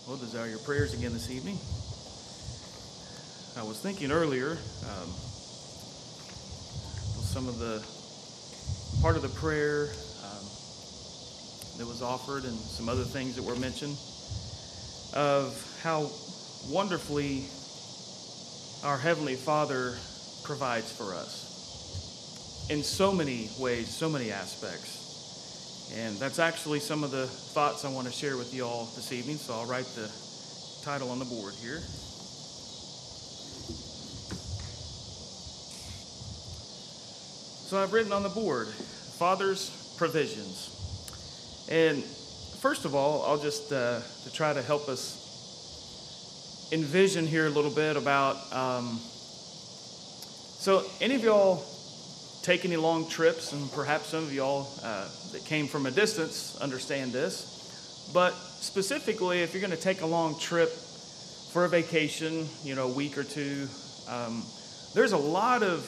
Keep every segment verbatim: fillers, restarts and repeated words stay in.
We'll desire your prayers again this evening. I was thinking earlier, um, some of the part of the prayer um, that was offered and some other things that were mentioned of how wonderfully our Heavenly Father provides for us in so many ways, so many aspects. And that's actually some of the thoughts I want to share with you all this evening, so I'll write the title on the board here. So I've written on the board, Father's Provisions. And first of all, I'll just uh, to try to help us envision here a little bit about, um, so any of y'all take any long trips, and perhaps some of y'all uh, that came from a distance understand this, but specifically if you're going to take a long trip for a vacation, you know, a week or two, um, there's a lot of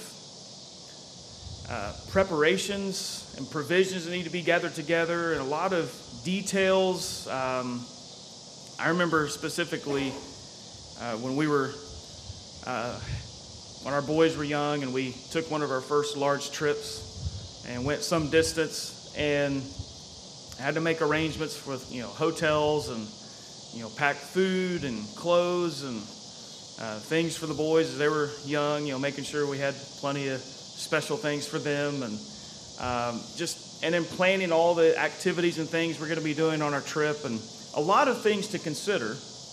uh, preparations and provisions that need to be gathered together, and a lot of details. Um, I remember specifically uh, when we were uh, when our boys were young and we took one of our first large trips and went some distance and had to make arrangements for, you know, hotels and, you know, pack food and clothes and uh, things for the boys as they were young, you know, making sure we had plenty of special things for them, and um, just, and then planning all the activities and things we're going to be doing on our trip, and a lot of things to consider.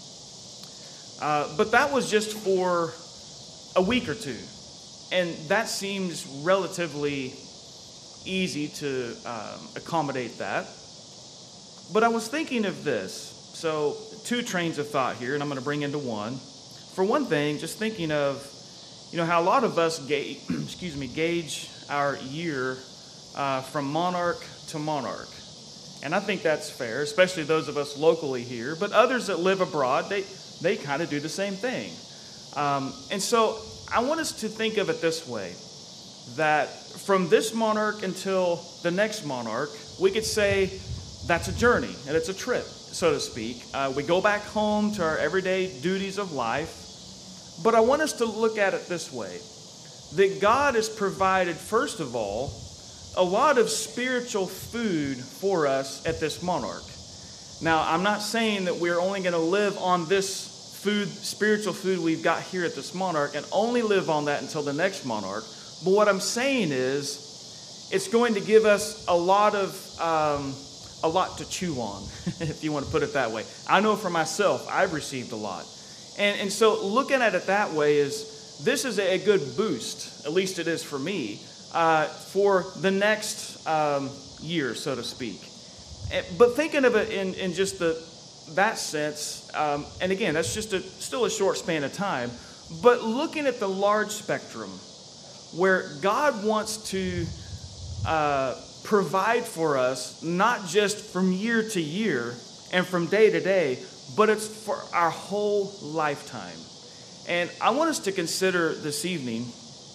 Uh, but that was just for a week or two, and that seems relatively easy to um, accommodate that. But I was thinking of this, so two trains of thought here, and I'm going to bring into one. For one thing, just thinking of, you know, how a lot of us gauge, excuse me, gauge our year uh, from monarch to monarch, and I think that's fair, especially those of us locally here. But others that live abroad, they they kind of do the same thing. Um, and so I want us to think of it this way, that from this monarch until the next monarch, we could say that's a journey and it's a trip, so to speak. Uh, we go back home to our everyday duties of life. But I want us to look at it this way, that God has provided, first of all, a lot of spiritual food for us at this monarch. Now, I'm not saying that we're only going to live on this food, spiritual food we've got here at this monarch, and only live on that until the next monarch. But what I'm saying is, it's going to give us a lot of, um, a lot to chew on, if you want to put it that way. I know for myself, I've received a lot. And, and so looking at it that way is, this is a good boost, at least it is for me, uh, for the next um, year, so to speak. But thinking of it in, in just the that sense, um, and again, that's just a, still a short span of time, but looking at the large spectrum, where God wants to uh, provide for us, not just from year to year and from day to day, but it's for our whole lifetime. And I want us to consider this evening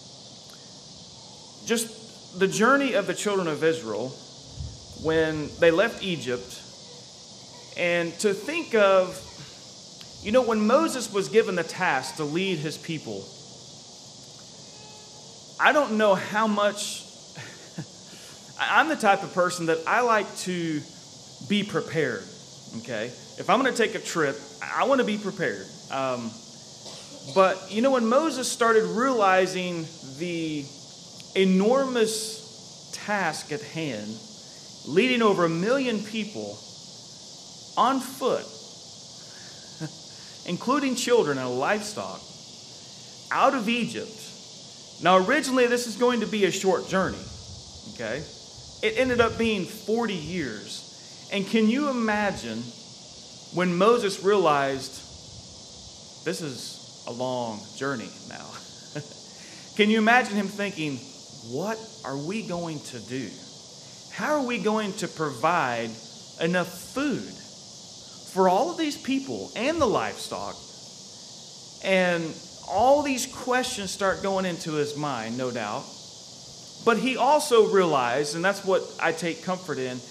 just the journey of the children of Israel when they left Egypt, and to think of, you know, when Moses was given the task to lead his people, I don't know how much, I'm the type of person that I like to be prepared, okay? If I'm going to take a trip, I want to be prepared. Um, but, you know, when Moses started realizing the enormous task at hand, leading over a million people on foot, including children and livestock, out of Egypt. Now, originally, this is going to be a short journey, okay? It ended up being forty years. And can you imagine when Moses realized this is a long journey now? Can you imagine him thinking, what are we going to do? How are we going to provide enough food for all of these people and the livestock? And all these questions start going into his mind, no doubt. But he also realized, and that's what I take comfort in,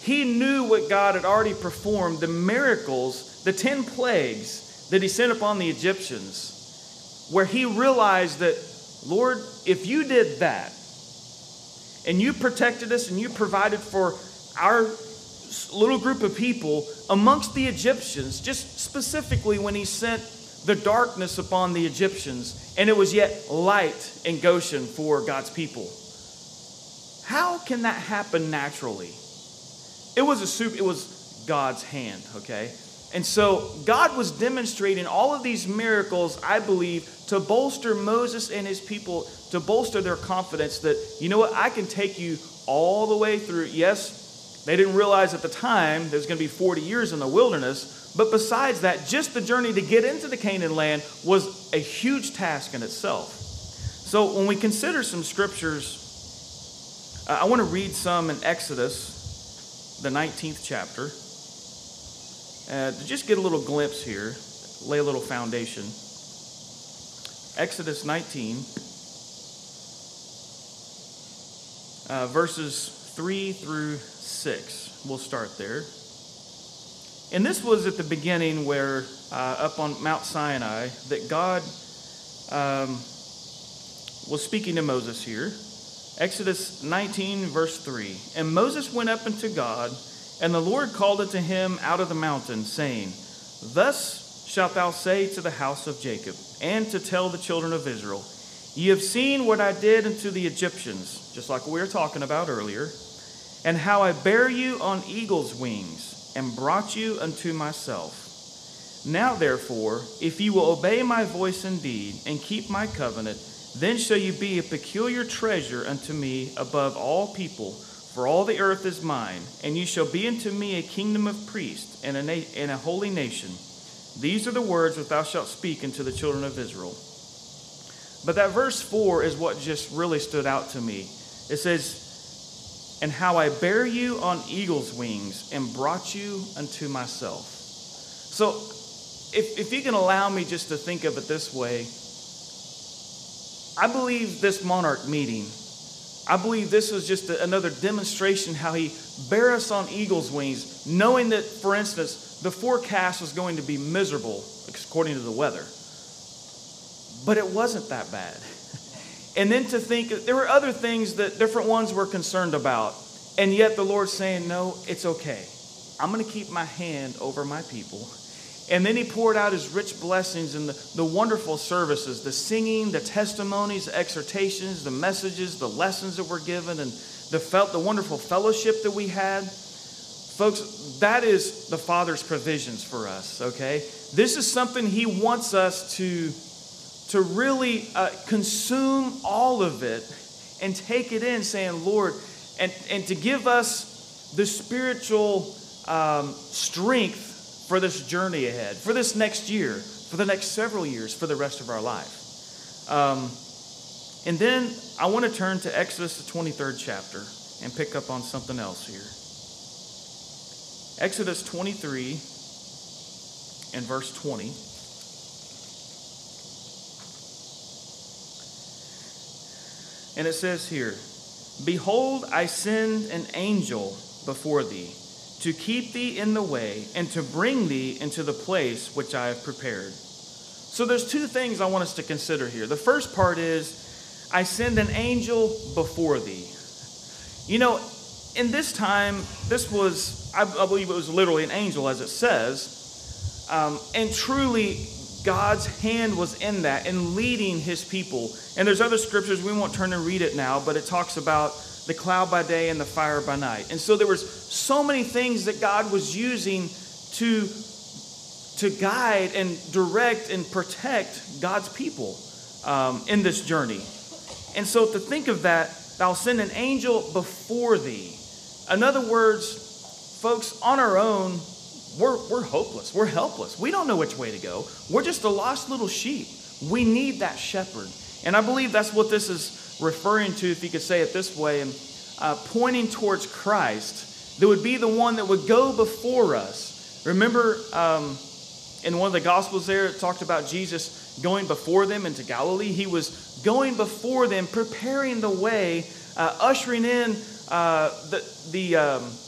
He knew what God had already performed, the miracles, the ten plagues that he sent upon the Egyptians, where he realized that, Lord, if you did that, and you protected us and you provided for our little group of people amongst the Egyptians, just specifically when he sent the darkness upon the Egyptians, and it was yet light in Goshen for God's people. How can that happen naturally? It was a super, it was God's hand, okay? And so God was demonstrating all of these miracles, I believe, to bolster Moses and his people, to bolster their confidence that, you know what, I can take you all the way through. Yes, they didn't realize at the time there's going to be forty years in the wilderness, but besides that, just the journey to get into the Canaan land was a huge task in itself. So when we consider some scriptures, uh, I want to read some in Exodus, the nineteenth chapter, uh, to just get a little glimpse here, lay a little foundation. Exodus nineteen, uh, verses three through six. We'll start there. And this was at the beginning where, uh, up on Mount Sinai, that God um, was speaking to Moses here. Exodus nineteen, verse three. And Moses went up unto God, and the Lord called unto him out of the mountain, saying, Thus shalt thou say to the house of Jacob, and to tell the children of Israel, Ye have seen what I did unto the Egyptians, just like we were talking about earlier, and how I bare you on eagle's wings, and brought you unto myself. Now therefore, if ye will obey my voice indeed, and keep my covenant, then shall you be a peculiar treasure unto me above all people, for all the earth is mine, and you shall be unto me a kingdom of priests, and a, na- and a holy nation. These are the words which thou shalt speak unto the children of Israel. But that verse four is what just really stood out to me. It says, And how I bare you on eagle's wings, and brought you unto myself. So, if, if you can allow me just to think of it this way, I believe this monarch meeting, I believe this was just a, another demonstration how he bare us on eagle's wings, knowing that, for instance, the forecast was going to be miserable, according to the weather. But it wasn't that bad. And then to think, there were other things that different ones were concerned about, and yet the Lord's saying, no, it's okay. I'm going to keep my hand over my people. And then he poured out his rich blessings and the, the wonderful services, the singing, the testimonies, the exhortations, the messages, the lessons that were given, and the felt the wonderful fellowship that we had. Folks, that is the Father's provisions for us, okay? This is something he wants us to, to really uh, consume all of it and take it in, saying, Lord, and, and to give us the spiritual um, strength for this journey ahead, for this next year, for the next several years, for the rest of our life. Um, and then I want to turn to Exodus, the twenty-third chapter, and pick up on something else here. Exodus twenty-three and verse twenty. And it says here, Behold, I send an angel before thee, to keep thee in the way, and to bring thee into the place which I have prepared. So there's two things I want us to consider here. The first part is, I send an angel before thee. You know, in this time, this was, I, I believe it was literally an angel, as it says. Um, and truly, God's hand was in that, in leading his people. And there's other scriptures, we won't turn and read it now, but it talks about the cloud by day and the fire by night. And so there was so many things that God was using to, to guide and direct and protect God's people um, in this journey. And so to think of that, thou send an angel before thee. In other words, folks, on our own, we're, we're hopeless. We're helpless. We don't know which way to go. We're just a lost little sheep. We need that shepherd. And I believe that's what this is referring to, if you could say it this way, and uh, pointing towards Christ, that would be the one that would go before us. Remember um, in one of the Gospels there, it talked about Jesus going before them into Galilee. He was going before them, preparing the way, uh, ushering in uh, the, the, um,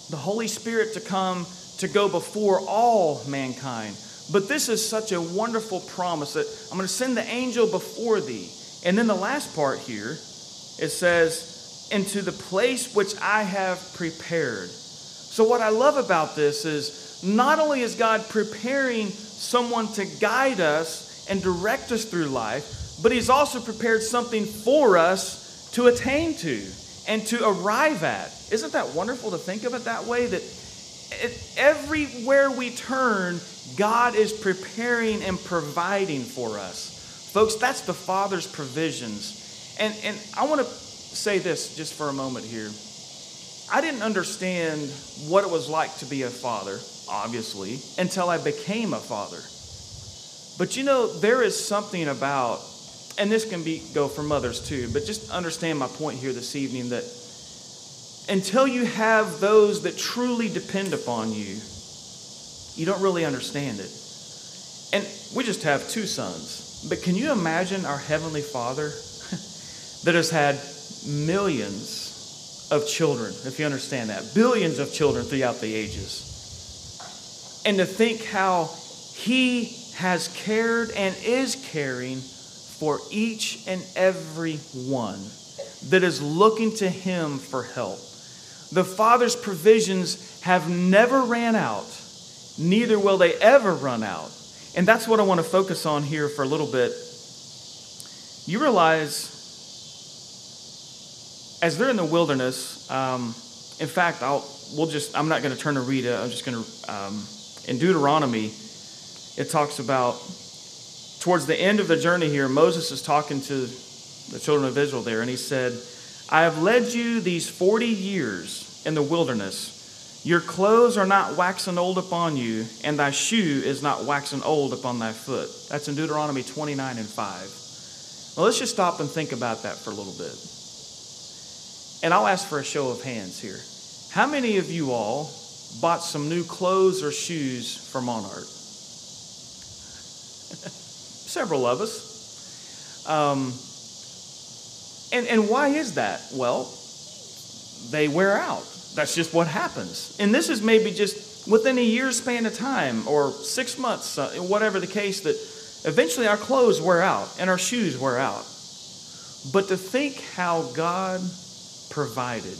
the Holy Spirit to come to go before all mankind. But this is such a wonderful promise that I'm going to send the angel before thee. And then the last part here, it says, into the place which I have prepared. So what I love about this is not only is God preparing someone to guide us and direct us through life, but he's also prepared something for us to attain to and to arrive at. Isn't that wonderful to think of it that way? That it, everywhere we turn, God is preparing and providing for us. Folks, that's the Father's provisions. And, and I want to say this just for a moment here. I didn't understand what it was like to be a father, obviously, until I became a father. But you know, there is something about, and this can be go for mothers too, but just understand my point here this evening, that until you have those that truly depend upon you, you don't really understand it. And we just have two sons. But can you imagine our Heavenly Father that has had millions of children, if you understand that, billions of children throughout the ages? And to think how he has cared and is caring for each and every one that is looking to him for help. The Father's provisions have never ran out, neither will they ever run out. And that's what I want to focus on here for a little bit. You realize, as they're in the wilderness, um, in fact, I'll we'll just I'm not going to turn to read it. I'm just going to um, in Deuteronomy, it talks about towards the end of the journey here, Moses is talking to the children of Israel there, and he said, "I have led you these forty years in the wilderness. Your clothes are not waxen old upon you, and thy shoe is not waxen old upon thy foot." That's in Deuteronomy twenty-nine and five. Well, let's just stop and think about that for a little bit. And I'll ask for a show of hands here. How many of you all bought some new clothes or shoes for Monarch? Several of us. Um, and, and why is that? Well, they wear out. That's just what happens. And this is maybe just within a year's span of time or six months, uh, whatever the case, that eventually our clothes wear out and our shoes wear out. But to think how God provided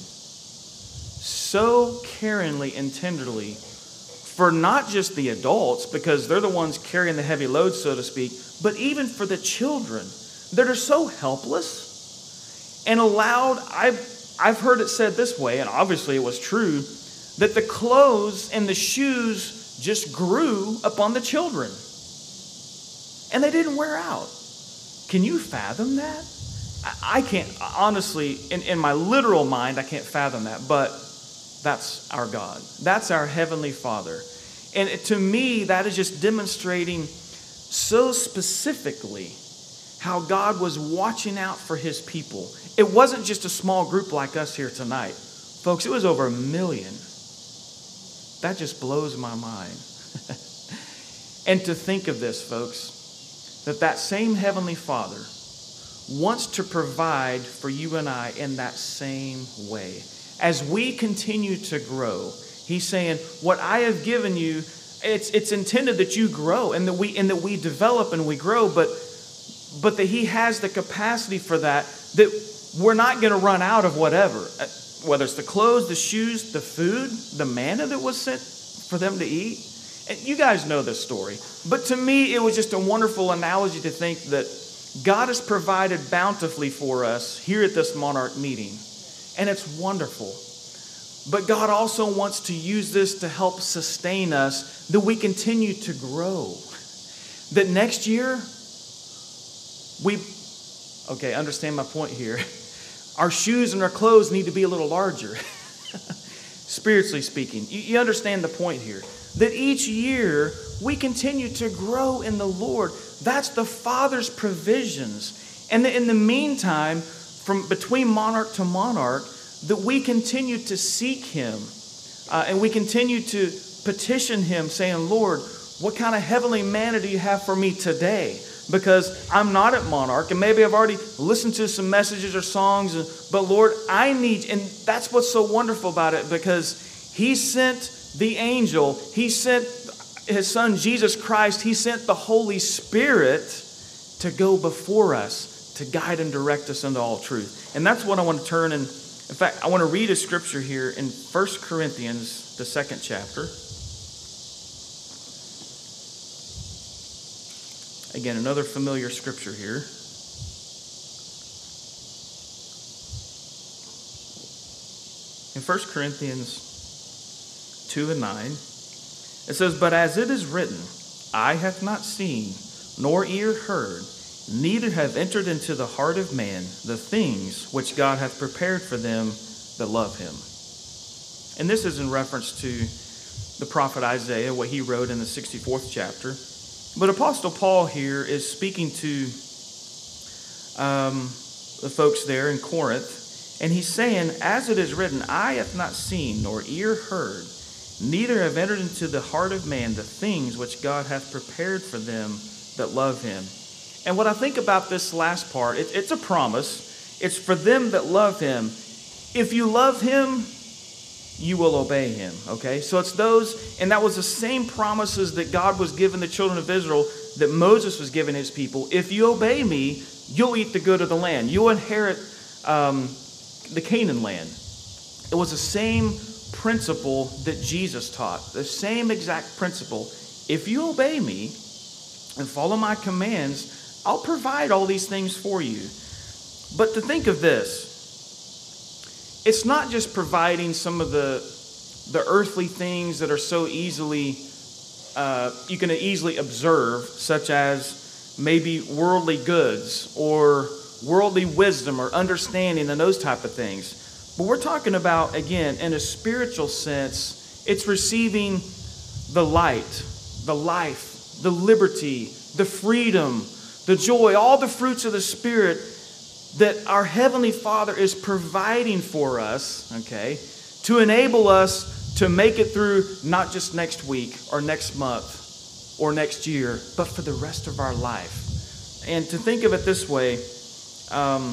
so caringly and tenderly for not just the adults, because they're the ones carrying the heavy load, so to speak, but even for the children that are so helpless, and allowed, I've, I've heard it said this way, and obviously it was true, that the clothes and the shoes just grew upon the children. And they didn't wear out. Can you fathom that? I, I can't, honestly, in, in my literal mind, I can't fathom that, but that's our God. That's our Heavenly Father. And it, to me, that is just demonstrating so specifically how God was watching out for his people. It wasn't just a small group like us here tonight. Folks, it was over a million. That just blows my mind. And to think of this, folks, that that same Heavenly Father wants to provide for you and I in that same way. As we continue to grow, he's saying, what I have given you, it's it's intended that you grow and that we and that we develop and we grow, but but that he has the capacity for that, that we're not going to run out of whatever, whether it's the clothes, the shoes, the food, the manna that was sent for them to eat. And you guys know this story. But to me, it was just a wonderful analogy to think that God has provided bountifully for us here at this Monarch meeting. And it's wonderful. But God also wants to use this to help sustain us, that we continue to grow. That next year, we, okay, understand my point here. Our shoes and our clothes need to be a little larger. Spiritually speaking. You, you understand the point here. That each year, we continue to grow in the Lord. That's the Father's provisions. And in the meantime, from between monarch to monarch, that we continue to seek him. Uh, and we continue to petition him, saying, Lord, what kind of heavenly manna do you have for me today? Because I'm not at Monarch, and maybe I've already listened to some messages or songs, but Lord, I need, and that's what's so wonderful about it, because He sent the angel. He sent his son, Jesus Christ. He sent the Holy Spirit to go before us, to guide and direct us into all truth. And that's what I want to turn in. In fact, I want to read a scripture here in First Corinthians, the second chapter. Again, another familiar scripture here. In First Corinthians two and nine, it says, "But as it is written, eye hath not seen, nor ear heard, neither have entered into the heart of man the things which God hath prepared for them that love him." And this is in reference to the prophet Isaiah, what he wrote in the sixty-fourth chapter. But Apostle Paul here is speaking to um, the folks there in Corinth, and he's saying, as it is written, eye hath not seen, nor ear heard, neither have entered into the heart of man the things which God hath prepared for them that love him. And what I think about this last part, it, it's a promise. It's for them that love him. If you love him, you will obey him, okay? So it's those, and that was the same promises that God was giving the children of Israel, that Moses was giving his people. If you obey me, you'll eat the good of the land. You'll inherit um, the Canaan land. It was the same principle that Jesus taught, the same exact principle. If you obey me and follow my commands, I'll provide all these things for you. But to think of this, it's not just providing some of the, the earthly things that are so easily, uh, you can easily observe, such as maybe worldly goods or worldly wisdom or understanding and those type of things. But we're talking about, again, in a spiritual sense, it's receiving the light, the life, the liberty, the freedom, the joy, all the fruits of the Spirit that our Heavenly Father is providing for us, okay, to enable us to make it through not just next week or next month or next year, but for the rest of our life. And to think of it this way, um,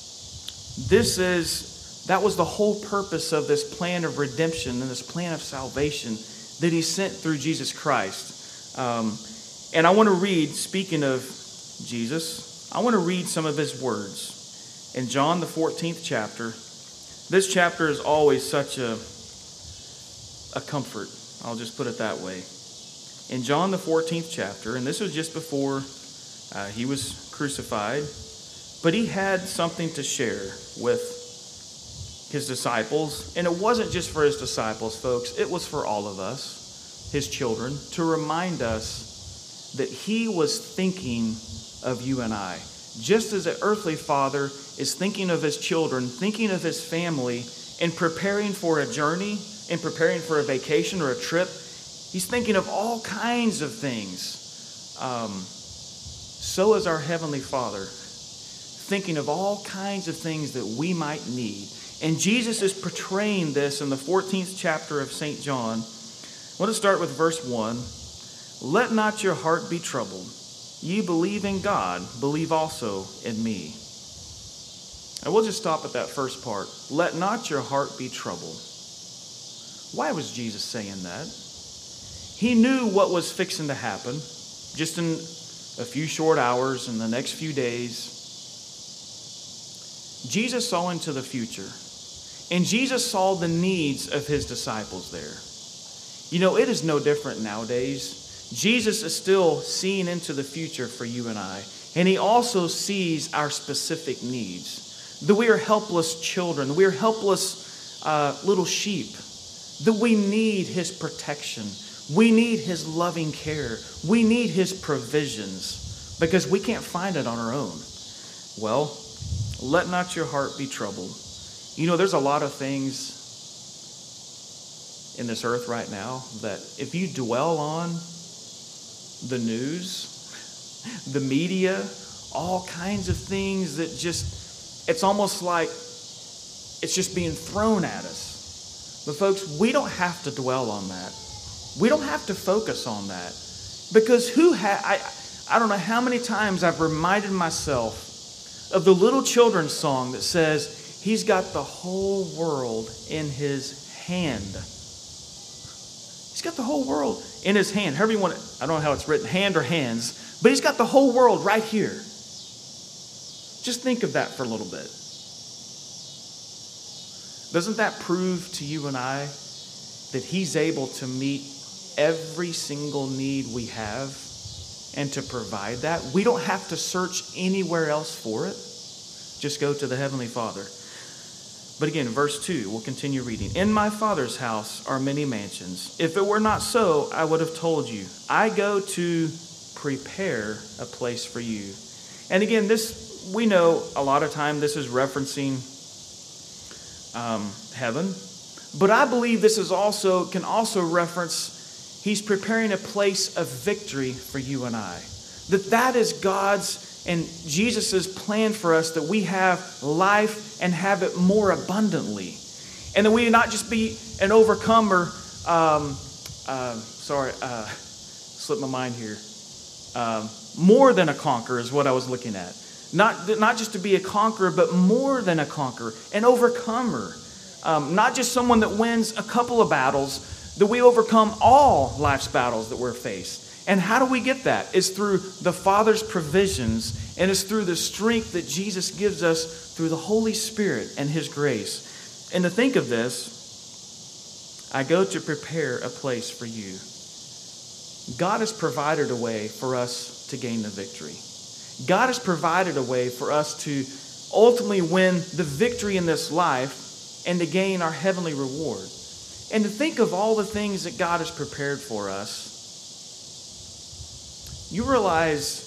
this is, that was the whole purpose of this plan of redemption and this plan of salvation that He sent through Jesus Christ. Um, and I want to read, speaking of Jesus, I want to read some of His words. In John, the fourteenth chapter, this chapter is always such a, a comfort. I'll just put it that way. In John, the fourteenth chapter, and this was just before uh, He was crucified, but He had something to share with His disciples. And it wasn't just for His disciples, folks. It was for all of us, His children, to remind us that He was thinking of you and I. Just as an earthly father is thinking of his children, thinking of his family, and preparing for a journey, and preparing for a vacation or a trip, He's thinking of all kinds of things. Um, so is our Heavenly Father, thinking of all kinds of things that we might need. And Jesus is portraying this in the fourteenth chapter of Saint John. I want to start with verse one. "Let not your heart be troubled. Ye believe in God, believe also in me." And we'll just stop at that first part. Let not your heart be troubled. Why was Jesus saying that? He knew what was fixing to happen just in a few short hours, in the next few days. Jesus saw into the future. And Jesus saw the needs of His disciples there. You know, it is no different nowadays. Jesus is still seeing into the future for you and I. And He also sees our specific needs. That we are helpless children. We are helpless uh, little sheep. That we need His protection. We need His loving care. We need His provisions. Because we can't find it on our own. Well, let not your heart be troubled. You know, there's a lot of things in this earth right now that if you dwell on the news, the media, all kinds of things that just, it's almost like it's just being thrown at us. But folks, we don't have to dwell on that. We don't have to focus on that. Because who ha- I, I don't know how many times I've reminded myself of the little children's song that says, He's got the whole world in His hand. He's got the whole world in his hand. However you want it. I don't know how it's written, hand or hands. But he's got the whole world right here. Just think of that for a little bit. Doesn't that prove to you and I that he's able to meet every single need we have and to provide that? We don't have to search anywhere else for it. Just go to the Heavenly Father. But again, verse two, we'll continue reading. In my Father's house are many mansions. If it were not so, I would have told you. I go to prepare a place for you. And again, this, we know a lot of time this is referencing um, heaven. But I believe this is also, can also reference, he's preparing a place of victory for you and I. That that is God's and Jesus' plan for us, that we have life and have it more abundantly. And that we not just be an overcomer, um, uh, sorry, uh, slipped my mind here. Um, more than a conqueror is what I was looking at. Not, not just to be a conqueror, but more than a conqueror, an overcomer. Um, not just someone that wins a couple of battles, that we overcome all life's battles that we're faced. And how do we get that? It's through the Father's provisions, and it's through the strength that Jesus gives us through the Holy Spirit and His grace. And to think of this, I go to prepare a place for you. God has provided a way for us to gain the victory. God has provided a way for us to ultimately win the victory in this life and to gain our heavenly reward. And to think of all the things that God has prepared for us, you realize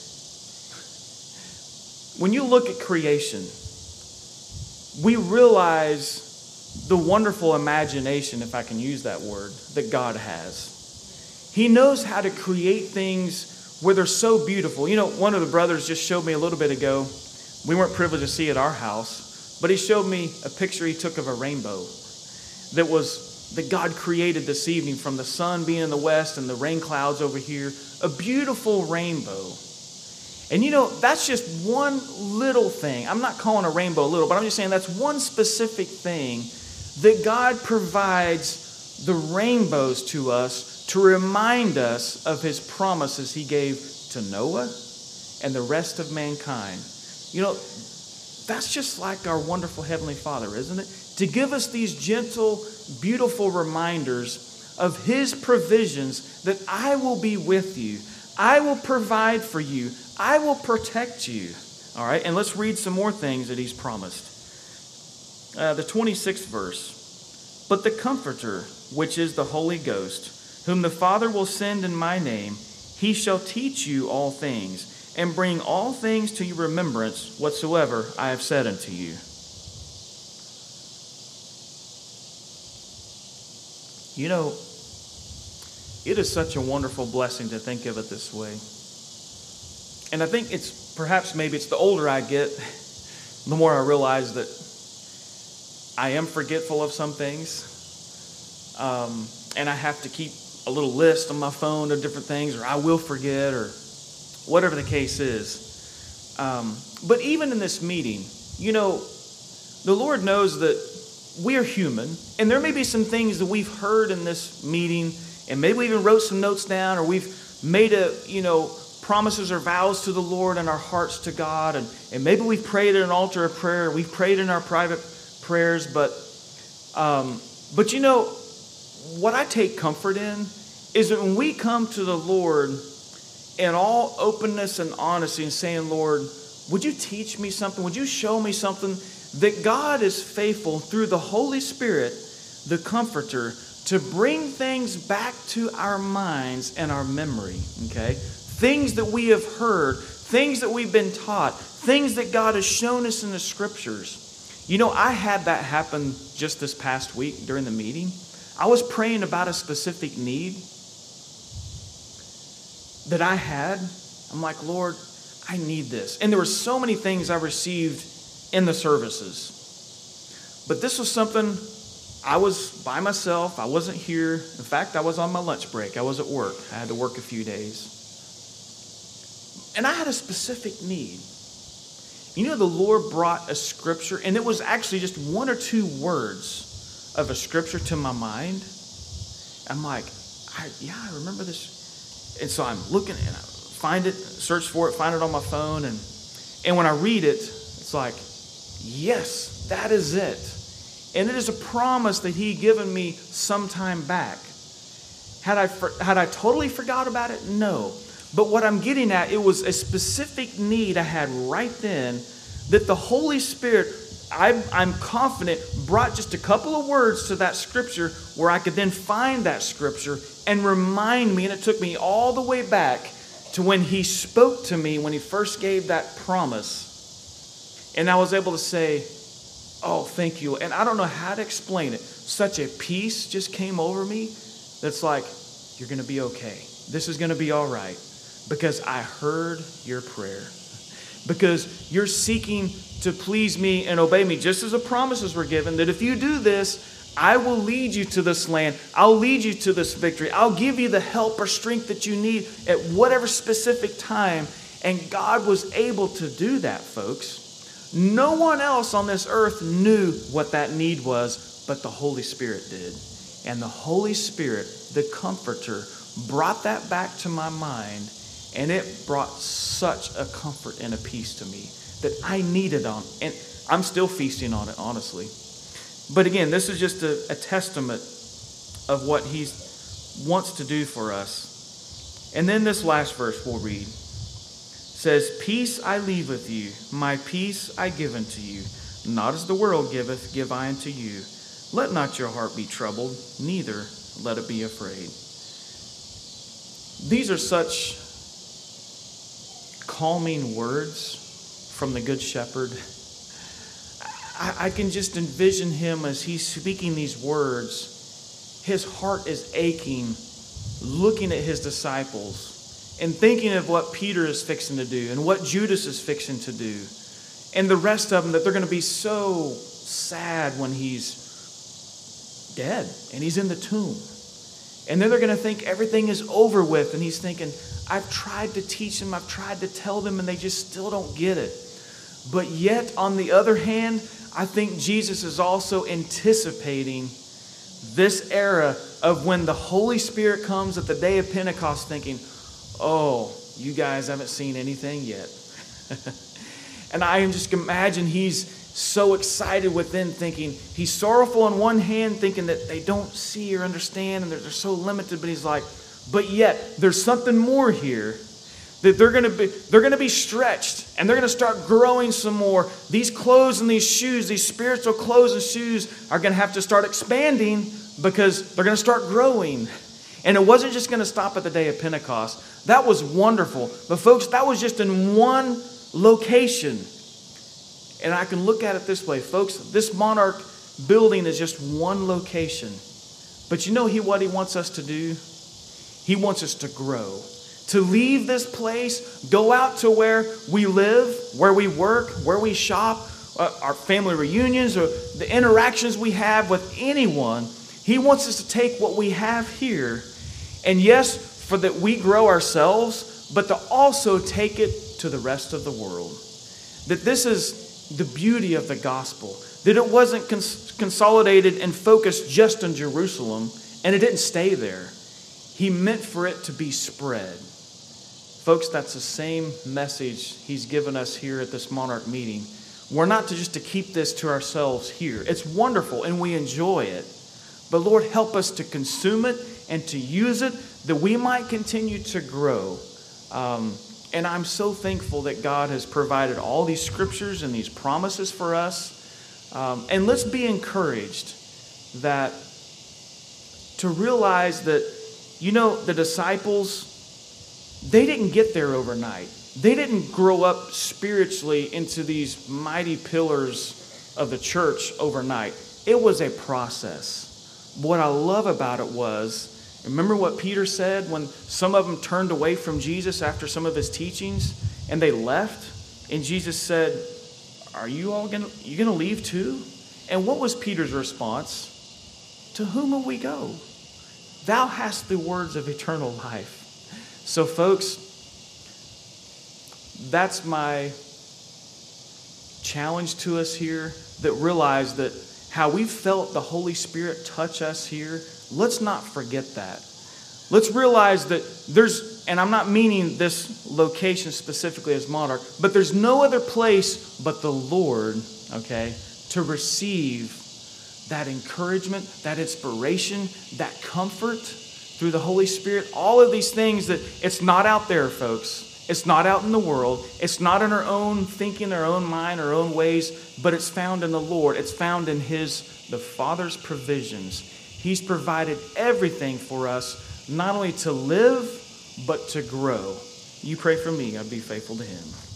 when you look at creation, we realize the wonderful imagination, if I can use that word, that God has. He knows how to create things where they're so beautiful. You know, one of the brothers just showed me a little bit ago. We weren't privileged to see it at our house, but he showed me a picture he took of a rainbow that was that God created this evening, from the sun being in the west and the rain clouds over here, a beautiful rainbow. And you know, that's just one little thing. I'm not calling a rainbow little, but I'm just saying that's one specific thing that God provides the rainbows to us to remind us of His promises He gave to Noah and the rest of mankind. You know, that's just like our wonderful Heavenly Father, isn't it? To give us these gentle, beautiful reminders of His provisions, that I will be with you. I will provide for you. I will protect you. All right, and let's read some more things that He's promised. Uh, the twenty-sixth verse. But the Comforter, which is the Holy Ghost, whom the Father will send in my name, He shall teach you all things, and bring all things to your remembrance whatsoever I have said unto you. You know, it is such a wonderful blessing to think of it this way. And I think it's, perhaps maybe it's the older I get, the more I realize that I am forgetful of some things. Um, and I have to keep a little list on my phone of different things, or I will forget, or whatever the case is. Um, but even in this meeting, you know, the Lord knows that we are human, and there may be some things that we've heard in this meeting, and maybe we even wrote some notes down, or we've made a, you know, promises or vows to the Lord in our hearts to God, and, and maybe we've prayed at an altar of prayer, we've prayed in our private prayers, but, um, but you know, what I take comfort in is that when we come to the Lord in all openness and honesty and saying, Lord, would you teach me something? Would you show me something? That God is faithful through the Holy Spirit, the Comforter, to bring things back to our minds and our memory, okay? Things that we have heard, things that we've been taught, things that God has shown us in the Scriptures. You know, I had that happen just this past week during the meeting. I was praying about a specific need that I had. I'm like, Lord, I need this. And there were so many things I received in the services. But this was something, I was by myself. I wasn't here. In fact, I was on my lunch break. I was at work. I had to work a few days. And I had a specific need. You know, the Lord brought a scripture, and it was actually just one or two words of a scripture to my mind. I'm like, I, yeah, I remember this. And so I'm looking and I find it, search for it, find it on my phone. And, and when I read it, it's like, yes, that is it. And it is a promise that he given me some time back. Had I, had I totally forgot about it? No. But what I'm getting at, it was a specific need I had right then that the Holy Spirit, I'm, I'm confident, brought just a couple of words to that scripture where I could then find that scripture and remind me. And it took me all the way back to when he spoke to me when he first gave that promise. And I was able to say, oh, thank you. And I don't know how to explain it. Such a peace just came over me that's like, you're going to be okay. This is going to be all right. Because I heard your prayer. Because you're seeking to please me and obey me. Just as the promises were given, that if you do this, I will lead you to this land. I'll lead you to this victory. I'll give you the help or strength that you need at whatever specific time. And God was able to do that, folks. No one else on this earth knew what that need was, but the Holy Spirit did. And the Holy Spirit, the Comforter, brought that back to my mind, and it brought such a comfort and a peace to me that I needed on. And I'm still feasting on it, honestly. But again, this is just a, a testament of what he wants to do for us. And then this last verse we'll read. Says, peace I leave with you, my peace I give unto you. Not as the world giveth, give I unto you. Let not your heart be troubled, neither let it be afraid. These are such calming words from the Good Shepherd. I, I can just envision him as he's speaking these words. His heart is aching, looking at his disciples, and thinking of what Peter is fixing to do and what Judas is fixing to do. And the rest of them, that they're going to be so sad when he's dead and he's in the tomb. And then they're going to think everything is over with. And he's thinking, I've tried to teach them, I've tried to tell them, and they just still don't get it. But yet, on the other hand, I think Jesus is also anticipating this era of when the Holy Spirit comes at the day of Pentecost, thinking, oh, you guys haven't seen anything yet. And I can just imagine he's so excited within, thinking, he's sorrowful on one hand, thinking that they don't see or understand and they're, they're so limited, but he's like, but yet there's something more here, that they're going to be they're going to be stretched and they're going to start growing some more. These clothes and these shoes, these spiritual clothes and shoes are going to have to start expanding because they're going to start growing. And it wasn't just going to stop at the day of Pentecost. That was wonderful. But folks, that was just in one location. And I can look at it this way, folks. This Monarch building is just one location. But you know he, what he wants us to do? He wants us to grow. To leave this place, go out to where we live, where we work, where we shop, uh, our family reunions, or the interactions we have with anyone. He wants us to take what we have here, and yes, for that we grow ourselves, but to also take it to the rest of the world. That this is the beauty of the gospel. That it wasn't cons- consolidated and focused just on Jerusalem, and it didn't stay there. He meant for it to be spread. Folks, that's the same message he's given us here at this Monarch meeting. We're not to just to keep this to ourselves here. It's wonderful, and we enjoy it. But Lord, help us to consume it and to use it, that we might continue to grow. Um, and I'm so thankful that God has provided all these scriptures and these promises for us. Um, and let's be encouraged that to realize that, you know, the disciples, they didn't get there overnight. They didn't grow up spiritually into these mighty pillars of the church overnight. It was a process. What I love about it was, remember what Peter said when some of them turned away from Jesus after some of his teachings and they left? And Jesus said, are you all going to you going to leave too? And what was Peter's response? To whom will we go? Thou hast the words of eternal life. So folks, that's my challenge to us here, that realize that how we felt the Holy Spirit touch us here, let's not forget that. let's realize that there's, and I'm not meaning this location specifically as Monarch, but there's no other place but the Lord, okay, to receive that encouragement, that inspiration, that comfort through the Holy Spirit. All of these things that it's not out there, folks. It's not out in the world. It's not in our own thinking, our own mind, our own ways, but it's found in the Lord. It's found in His, the Father's provisions. He's provided everything for us, not only to live, but to grow. You pray for me, I'd be faithful to Him.